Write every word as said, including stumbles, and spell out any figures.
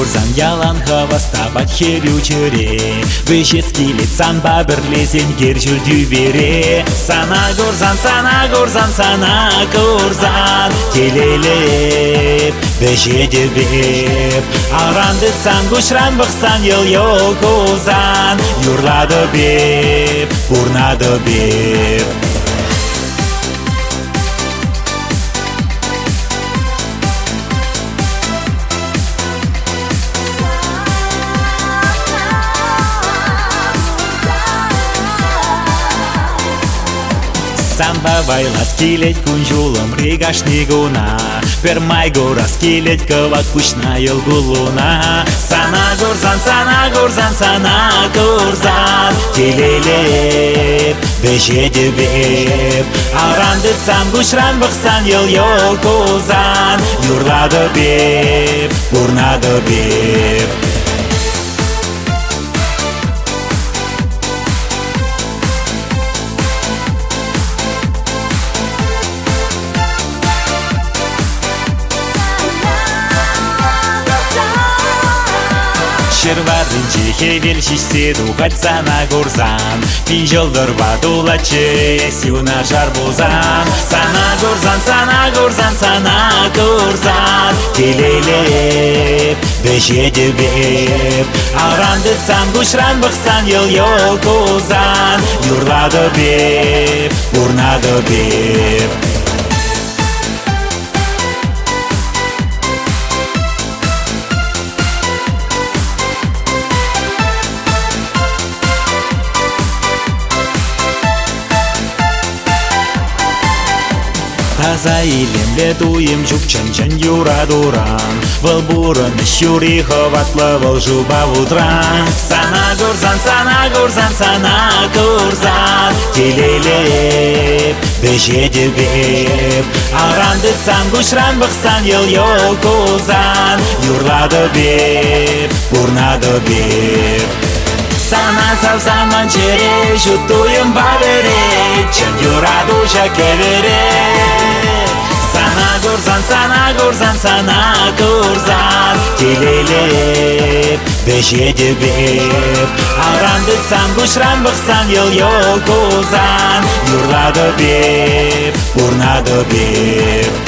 горзан ялан хаваста батхерючере Вещески лицан баберлезен гержу дюбере Сана горзан, сана горзан, сана горзан Келелеп, бешедебеп Арандыцан гушран бықсан ел йокозан Юрлады беп, урнады беп Санба вайлас келет күнжулым регашнигуна Пермай горас келет кывак кучна елгулуна Сана горзан, сана горзан, сана горзан Келелеп, бешедебеп Арандыцан гушран бықсан ел йокозан Юрлады беп, урнады беп Шерварынче хевел шишсе духать сана горзан Пинжылдыр бадулаче сюна жар бозан Сана горзан, сана горзан, сана горзан Келелеп, бешедебеп Арандыцан гушран бықсан ел йокозан Юрлады беп, урнады беп Таза илемле туем жукчан-чан юра-дуран Выл бурын щури хыватлы выл жуба утран Сана горзан, сана горзан, сана горзан Келелеп, бешедебеп Арандыцан гушран бықсан ел йокозан Юрлады беп, урнады беп Сана савзаман чере, жутуем бавере Чан юра-душа кевере Сана горзан, сана горзан, сана горзан Келелеп, бешедебеп Арандыцан гушран бықсан ел йокозан Юрлады беп, урнады беп